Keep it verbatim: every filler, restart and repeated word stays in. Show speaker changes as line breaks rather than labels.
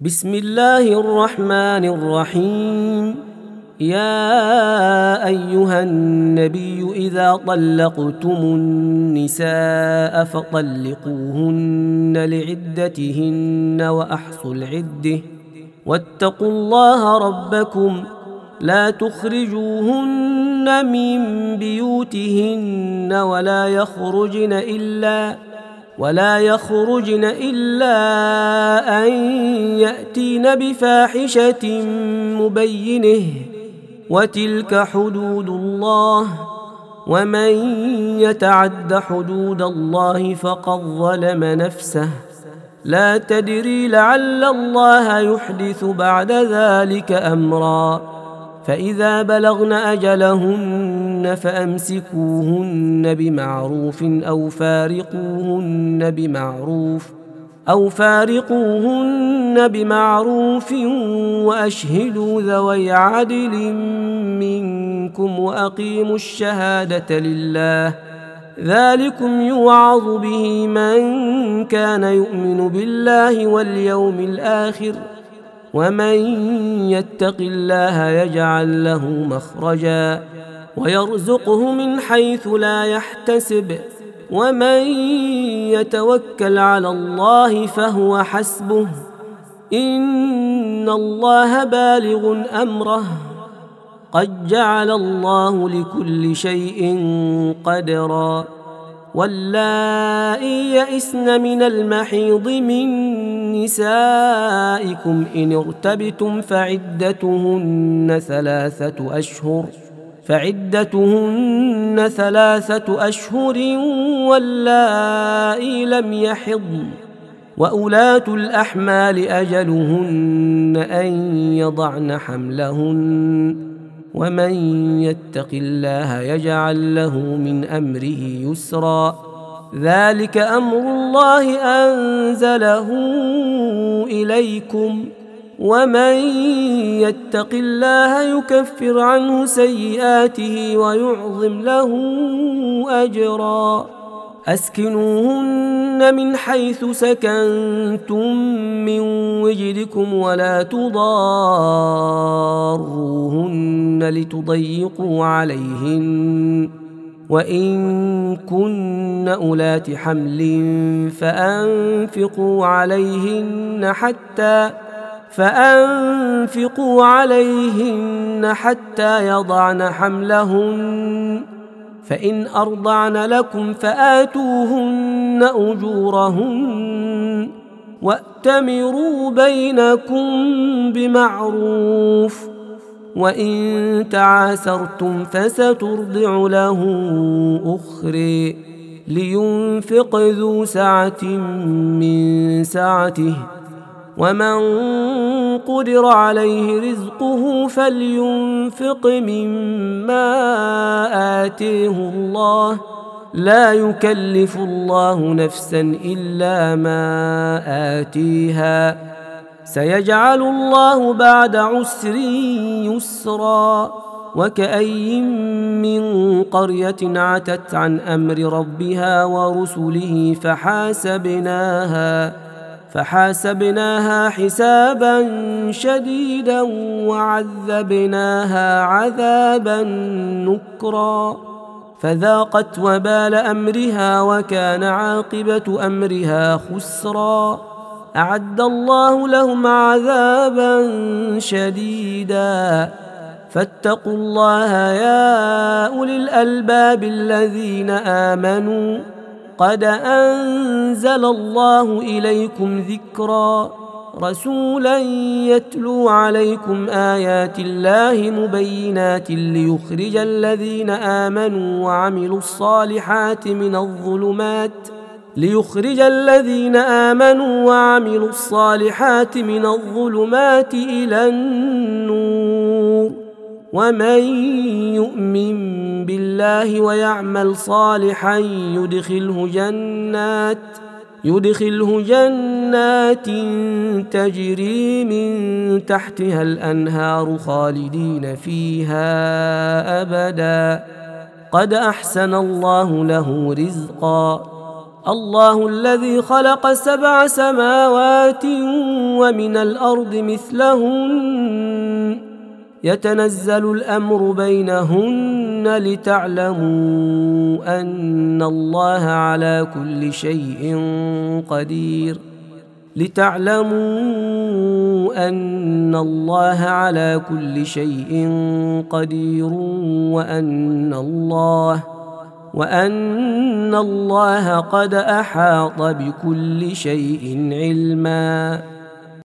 بسم الله الرحمن الرحيم. يا أيها النبي إذا طلقتم النساء فطلقوهن لعدتهن وأحصوا العدة واتقوا الله ربكم لا تخرجوهن من بيوتهن ولا يخرجن إلا ولا يخرجن إلا أن يأتين بفاحشة مبينة وتلك حدود الله ومن يتعد حدود الله فقد ظلم نفسه لا تدري لعل الله يحدث بعد ذلك أمرا فإذا بلغن أجلهن فأمسكوهن بمعروف أو فارقوهن بمعروف أو فارقوهن بمعروف وأشهدوا ذوي عدل منكم وأقيموا الشهادة لله ذلكم يوعظ به من كان يؤمن بالله واليوم الآخر ومن يتق الله يجعل له مخرجا ويرزقه من حيث لا يحتسب ومن يتوكل على الله فهو حسبه إن الله بالغ أمره قد جعل الله لكل شيء قدرا واللائي يئسن من المحيض من نسائكم إن ارتبتم فعدتهن ثلاثة أشهر فعدتهن ثلاثة أشهر واللائي لم يحضن وأولاة الأحمال أجلهن أن يضعن حملهن ومن يتق الله يجعل له من أمره يسرا ذلك أمر الله أنزله إليكم ومن يتق الله يكفر عنه سيئاته ويعظم له أجرا أسكنوهن من حيث سكنتم من وجدكم ولا تضاروهن لتضيقوا عليهن وإن كن أولات حمل فأنفقوا عليهن حتى فأنفقوا عليهن حتى يضعن حملهن فإن أرضعن لكم فآتوهن أجورهن وأتمروا بينكم بمعروف وإن تعاسرتم فسترضع له أخرى لينفق ذو سعة من سعته ومن قدر عليه رزقه فلينفق مما آتيه الله لا يكلف الله نفسا إلا ما آتيها سيجعل الله بعد عسر يسرا وكأي من قرية عتت عن أمر ربها ورسله فحاسبناها فحاسبناها حسابا شديدا وعذبناها عذابا نكرا فذاقت وبال أمرها وكان عاقبة أمرها خسرا أعد الله لهم عذابا شديدا فاتقوا الله يا أولي الألباب الذين آمنوا قد أنزل الله إليكم ذكرا رسولا يتلو عليكم آيات الله مبينات ليخرج الذين آمنوا وعملوا الصالحات من الظلمات ليخرج الذين آمنوا وعملوا الصالحات من الظلمات إلى النور ومن يؤمن بالله ويعمل صالحا يدخله جنات يدخله جنات تجري من تحتها الأنهار خالدين فيها أبدا قد أحسن الله له رزقا الله الذي خلق سبع سماوات ومن الأرض مثلهن يتنزل الأمر بينهن لتعلموا أن الله على كل شيء قدير لتعلموا أن الله على كل شيء قدير وأن الله وأن الله قد أحاط بكل شيء علما.